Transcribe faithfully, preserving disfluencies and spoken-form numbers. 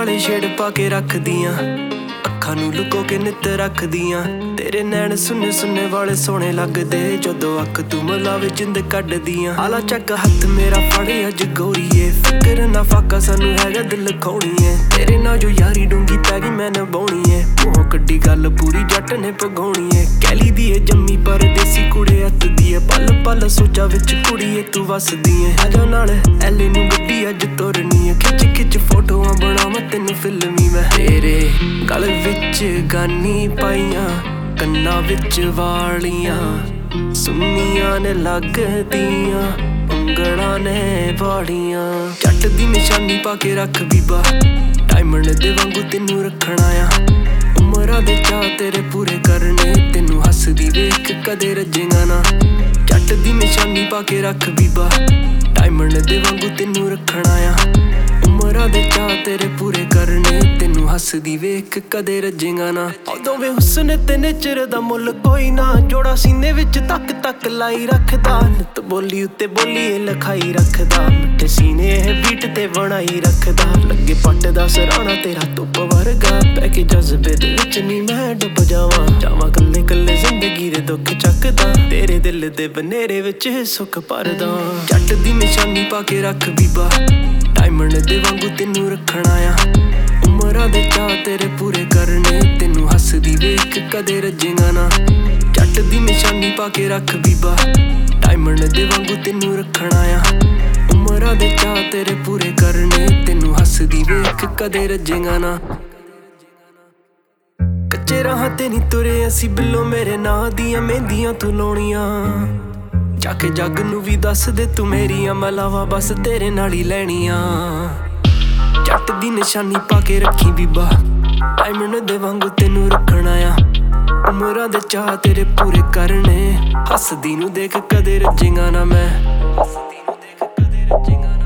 ਵਾਲੇ ਸ਼ੇਡ ਪਾ ਕੇ ਰੱਖਦੀਆਂ, ਅੱਖਾਂ ਨੂੰ ਲੁਕੋ ਕੇ ਨਿੱਤ ਰੱਖਦੀਆਂ। ਤੇਰੇ ਨੈਣ ਸੁੰਨੇ ਸੁੰਨੇ ਵਾਲੇ ਸੋਹਣੇ ਲੱਗਦੇ, ਜਦੋਂ ਅੱਖ ਤੂੰ ਮਿਲਾਵੇ ਜਿੰਦ ਕੱਢਦੀਆਂ। ਆਲਾ ਚੱਕ ਹੱਥ ਮੇਰਾ ਫੜੇ ਅੱਜ ਗੋਰੀਏ, ਫਿਕਰ ਨਾ ਫਾਕਾ ਸਾਨੂੰ ਹੈਗਾ ਦਿਲ ਖੋਣੀਏ। ਤੇਰੇ ਨਾਲ ਜੋ ਯਾਰੀ ਡੂੰਗੀ ਪੈ ਗਈ ਮੈਂ ਨਿਭਾਉਣੀ ਏ, ਮੂੰਹੋਂ ਕੱਢੀ ਗੱਲ ਪੂਰੀ ਜੱਟ ਨੇ ਪਗਾਉਣੀ ਏ। ਕਹਿ ਲਈ ਦੀ ਏ ਜੰਮੀ ਪਰਦੇਸੀ ਕੁੜੇ ਹੱਥ ਦੀ ਏ, ਪਲ ਪਲ ਸੋਚਾਂ ਵਿੱਚ ਕੁੜੀਏ ਤੂੰ ਵਸਦੀ ਏ। ਆਜਾ ਨਾਲ ਐਲੇ ਨੂੰ ਗੱਡੀ ਅੱਜ ਤੋਰਨੀ ਏ, ਖਿੱਚ ਖਿੱਚ ਫੋਟੋਆਂ ਬਣਾਵਾਂ ਤੈਨੂੰ ਫਿਲਮੀ ਮੈਂ। ਤੇਰੇ ਗਲ ਵਿੱਚ ਗਾਨੀ ਪਾਈਆਂ, ਕੰਨਾਂ ਵਿੱਚ ਵਾਲੀਆਂ, ਸੁੰਨੀਆਂ ਨੇ ਲੱਗਦੀਆਂ, ਉਂਗਲਾਂ ਨੇ ਵਾਲੀਆਂ। ਜੱਟ ਦੀ ਨਿਸ਼ਾਨੀ ਪਾ ਕੇ ਰੱਖ ਬੀਬਾ, ਡਾਇਮੰਡ ਦੇ ਵਾਂਗੂ ਤੈਨੂੰ ਰੱਖਣਾ ਆ। ਉਮਰਾਂ ਦੇ ਚਾਅ ਤੇਰੇ ਪੂਰੇ ਕਰਨੇ, ਤੈਨੂੰ ਹੱਸਦੀ ਵੇਖ ਕਦੇ ਰੱਜੇਗਾ ਨਾ। ਜੱਟ ਦੀ ਨਿਸ਼ਾਨੀ ਪਾ ਕੇ ਰੱਖ ਬੀਬਾ, ਡਾਇਮੰਡ ਦੇ ਵਾਂਗੂ ਤੈਨੂੰ ਰੱਖਣਾ ਆ। ਉਮਰਾਂ ਦੇ ਚਾਅ ਤੇਰੇ ਪੂਰੇ ਕਰਨੇ, ਤੈਨੂੰ ਹੱਸਦੀ ਵੇਖ ਕਦੇ ਰੱਜੇਗਾ ਨਾ। ਦੋਵੇਂ ਹੁਸਨ ਤੇ ਨੇਚਰ ਦਾ ਮੁੱਲ ਕੋਈ ਨਾ, ਜੋੜਾ ਸੀਨੇ ਵਿੱਚ ਤੱਕ ਤੱਕ ਲਾਈ ਰੱਖਦਾ। ਨਿੱਤ ਬੋਲੀ ਉੱਤੇ ਬੋਲੀ ਇਹ ਲਿਖਾਈ ਰੱਖਦਾ, ਮਿੱਠੇ ਸੀਨੇ ਇਹ ਬੀਟ ਤੇ ਬਣਾਈ ਰੱਖਦਾ। ਲੱਗੇ ਪੱਟ ਦਾ ਸਰਾਣਾ ਤੇਰਾ ਧੁੱਪ ਵਰਗਾ, ਪੈ ਕੇ ਜਜ਼ਬੇ ਦੇ ਵਿੱਚ ਨੀ ਮੈਂ ਡੁੱਬ ਜਾਵਾਂ। ਜਾਵਾਂ ਕੱਲੇ ਕੱਲੇ ਜ਼ਿੰਦਗੀ ਦੇ ਦੁੱਖ ਚੱਕਦਾ, ਤੇਰੇ ਦਿਲ ਦੇ ਬਨੇਰੇ ਵਿੱਚ ਸੁੱਖ ਭਰਦਾ। ਜੱਟ ਦੀ ਨਿਸ਼ਾਨੀ ਪਾ ਕੇ ਰੱਖ ਬੀਬਾ, ਡਾਇਮੰਡ ਦੇ ਵਾਂਗੂ ਤੈਨੂੰ ਰੱਖਣਾ ਆ। ਉਮਰਾਂ ਦੇ ਚਾਅ ਤੇਰੇ ਪੂਰੇ ਕਰਨੇ, ਤੈਨੂੰ ਹੱਸਦੀ ਵੇਖ ਕਦੇ ਰੱਜੇਗਾ ਨਾ। ਜੱਟ ਦੀ ਨਿਸ਼ਾਨੀ ਪਾ ਕੇ ਰੱਖ ਬੀਬਾ, ਡਾਇਮੰਡ ਦੇ ਵਾਂਗੂ ਤੈਨੂੰ ਰੱਖਣਾ ਆ। ਉਮਰਾਂ ਦੇ ਚਾਅ ਤੇਰੇ ਪੂਰੇ ਕਰਨੇ, ਤੈਨੂੰ ਹੱਸਦੀ ਵੇਖ ਕਦੇ ਰੱਜੇਗਾ ਨਾ। ਕੱਚੇ ਰਾਹਾਂ ਤੇ ਨੀ ਤੁਰੇ ਅਸੀਂ ਬਿੱਲੋ, ਮੇਰੇ ਨਾਂ ਦੀਆਂ ਮਹਿੰਦੀਆਂ ਤੂੰ ਲਾਉਣੀਆਂ। ਜਾ ਕੇ ਜੱਗ ਨੂੰ ਵੀ ਦੱਸ ਦੇ ਤੂੰ ਮੇਰੀਆਂ, ਮੈਂ ਲਾਵਾਂ ਬਸ ਤੇਰੇ ਨਾਲ ਹੀ ਲੈਣੀਆਂ। ਜੱਟ ਦੀ ਨਿਸ਼ਾਨੀ ਪਾ ਕੇ ਰੱਖੀ ਬੀਬਾ, ਡਾਇਮੰਡ ਦੇ ਵਾਂਗੂ ਤੈਨੂੰ ਰੱਖਣਾ ਆ। ਉਮਰਾਂ ਦੇ ਚਾਅ ਤੇਰੇ ਪੂਰੇ ਕਰਨੇ, ਹੱਸਦੀ ਨੂੰ ਦੇਖ ਕਦੇ ਰੱਜੇਗਾ ਨਾ ਮੈਂ। ਹੱਸਦੀ ਨੂੰ ਦੇਖ ਕਦੇ ਰੱਜੇਗਾ ਨਾ।